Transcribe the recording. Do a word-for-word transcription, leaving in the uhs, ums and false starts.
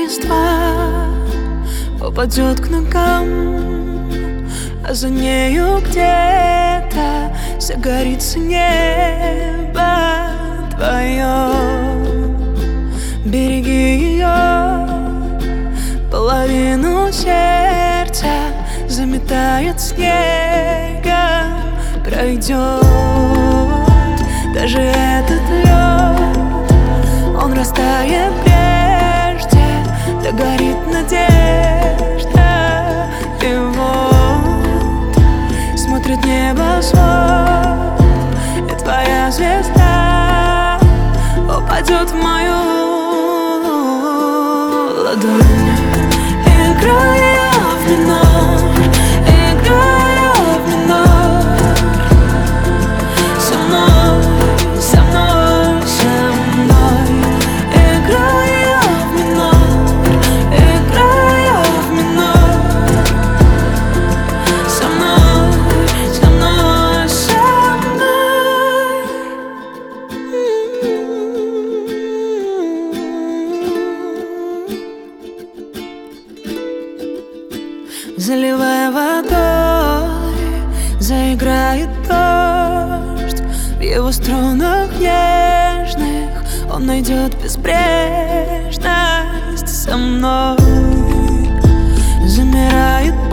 листва упадет к ногам, а за нею где-то загорится небо твое. Береги ее, половину сердца заметает снегом, пройдет даже этот лед. Он растает прежде, догорит надежда. И вот смотрит небо свод, и твоя звезда упадет в мою ладонь. Играя в минор, играя в минор, со мной, со мной, со мной. Играя в минор, играя в минор, со мной, со мной, со мной. Заливая водой, заиграет дождь. В его струнах нежных он найдет безбрежность. Со мной замирает